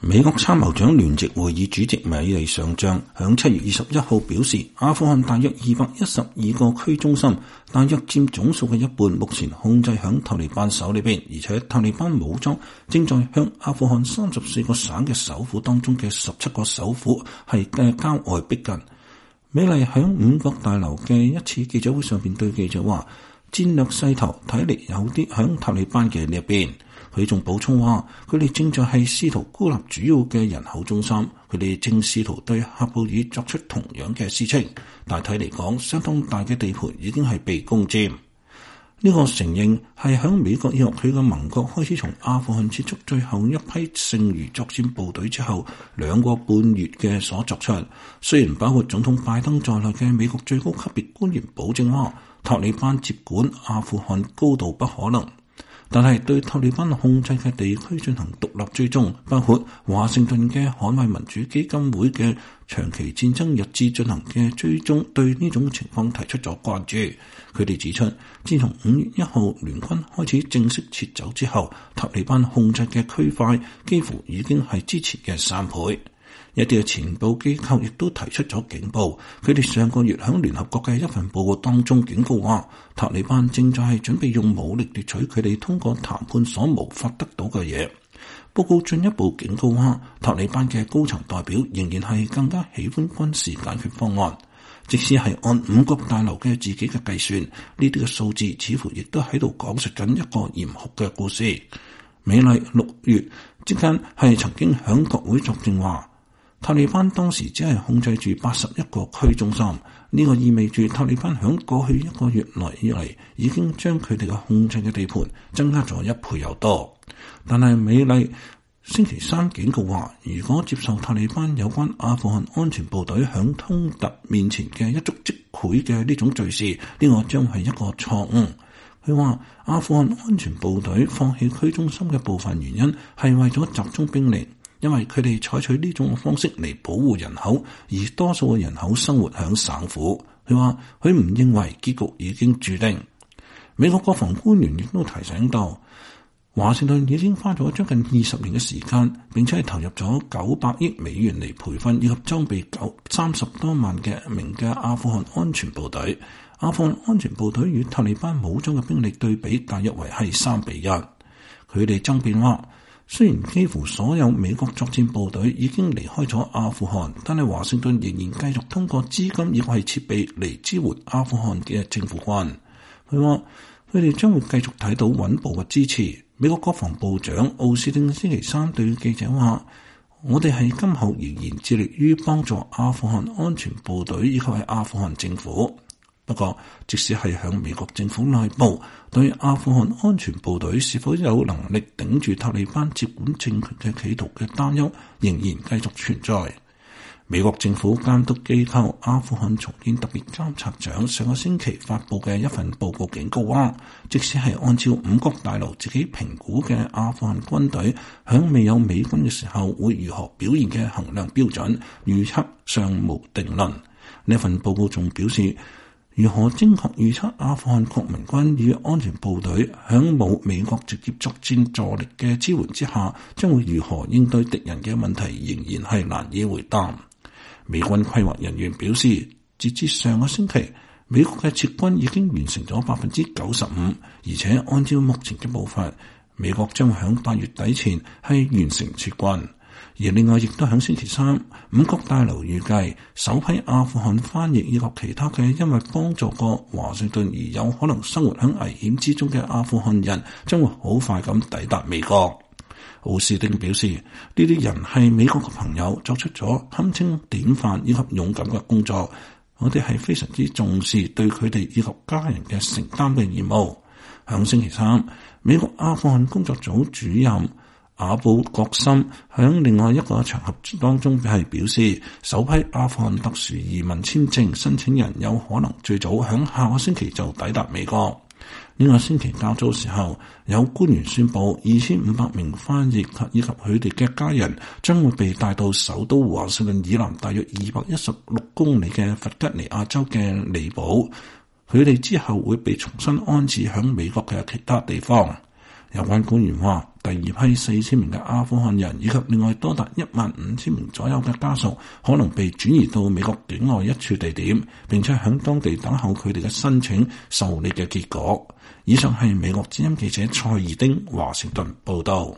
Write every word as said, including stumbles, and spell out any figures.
美國參謀長聯席會議主席米利上將響七月二十一號表示，阿富汗大約二百一十二個區中心，大約佔總數嘅一半，目前控制響塔利班手裏邊，而且塔利班武裝正在向阿富汗三十四個省嘅首府當中嘅十七個首府係嘅郊外逼近。米利響五角大樓嘅一次記者會上邊對記者話，戰略勢頭睇嚟有啲響塔利班嘅呢一邊。佢仲補充話，佢哋正在係試圖孤立主要嘅人口中心，佢哋正試圖對喀布爾作出同樣嘅事情。大體嚟講，相當大嘅地盤已經係被攻佔。呢、這個承認係響美國以及佢嘅盟國開始從阿富汗撤出最後一批剩餘作戰部隊之後兩個半月嘅所作出。雖然包括總統拜登在內嘅美國最高級別官員保證話，塔利班接管阿富汗高度不可能。但係對塔利班控制嘅地區進行獨立追蹤，包括華盛頓嘅捍衛民主基金會嘅長期戰爭日誌進行嘅追蹤，對呢種情況提出咗關注。佢哋指出，自從五月一號聯軍開始正式撤走之後，塔利班控制嘅區塊幾乎已經係之前嘅三倍。一啲嘅情報機構亦都提出咗警報，佢哋上個月喺聯合國嘅一份報告當中警告話，塔利班正在係準備用武力奪取佢哋通過談判所無法得到嘅嘢。報告進一步警告話，塔利班嘅高層代表仍然係更加喜歡軍事解決方案，即使係按五角大樓嘅自己嘅計算，呢啲嘅數字似乎亦都喺度講述緊一個嚴酷嘅故事。美麗六月之間係曾經響國會作證話，塔利班當時只係控制住八十一個區中心，呢個意味住塔利班響過去一個月來以嚟已經將佢哋嘅控制嘅地盤增加咗一倍有多。但係美麗星期三警告話，如果接受塔利班有關阿富汗安全部隊響通突面前嘅一觸即潰嘅呢種敘事，呢個將係一個錯誤。佢話阿富汗安全部隊放棄區中心嘅部分原因係為咗集中兵力，因為佢哋採取呢種方式嚟保護人口，而多數嘅人口生活響省府。佢話佢唔認為結局已經注定。美國國防官員亦都提醒到，華盛頓已經花咗將近二十年嘅時間，並且係投入咗九百億美元嚟培訓以及裝備九三十多萬嘅名嘅阿富汗安全部隊。阿富汗安全部隊與塔利班武裝嘅兵力對比，大約為係三比一。佢哋爭辯話，雖然幾乎所有美國作戰部隊已經離開咗阿富汗，但係華盛頓仍然繼續通過資金以及係設備嚟支援阿富汗嘅政府軍。佢話佢哋將會繼續睇到穩步嘅支持。美國國防部長奧斯汀星期三對記者話，我哋係今後仍然致力於幫助阿富汗安全部隊以及係阿富汗政府。不過，即使係響美國政府內部，對阿富汗安全部隊是否有能力頂住塔利班接管政權嘅企圖嘅擔憂，仍然繼續存在。美國政府監督機構阿富汗重建特別監察長上個星期發佈嘅一份報告警告話，即使係按照五角大樓自己評估嘅阿富汗軍隊響未有美軍嘅時候會如何表現嘅衡量標準，預測尚無定論。呢份報告仲表示，如何精確預測阿富汗國民軍與安全部隊響冇美國直接作戰助力嘅支援之下，將會如何應對敵人嘅問題，仍然係難以回答。美軍規劃人員表示，截至上個星期，美國嘅撤軍已經完成咗百分之九十五，而且按照目前嘅步伐，美國將會響八月底前係完成撤軍。而另外亦都喺星期三，五角大樓預計首批阿富汗翻譯以及其他嘅因為幫助過華盛頓而有可能生活喺危險之中嘅阿富汗人，將會好快咁抵達美國。奧斯汀表示，呢啲人係美國嘅朋友，作出咗堪稱典範以及勇敢嘅工作，我哋係非常之重視對佢哋以及家人嘅承擔嘅義務。喺星期三，美國阿富汗工作組主任阿布國森喺另外一個場合當中係表示，首批阿富汗特殊移民簽證申請人有可能最早喺下個星期就抵達美國。呢個星期較早時候，有官員宣布二千五百名翻譯以及佢哋嘅家人將會被帶到首都華盛頓以南大約二百一十六公里嘅弗吉尼亞州嘅里堡，佢哋之後會被重新安置喺美國嘅其他地方。有關官員話， 第二批四千名嘅阿富汗人以及另外多達一萬五千名左右嘅家屬可能被轉移到美國境外一處地點，並且喺當地等候佢哋嘅申請受理嘅結果。以上係美國之音記者蔡義丁華盛頓報道。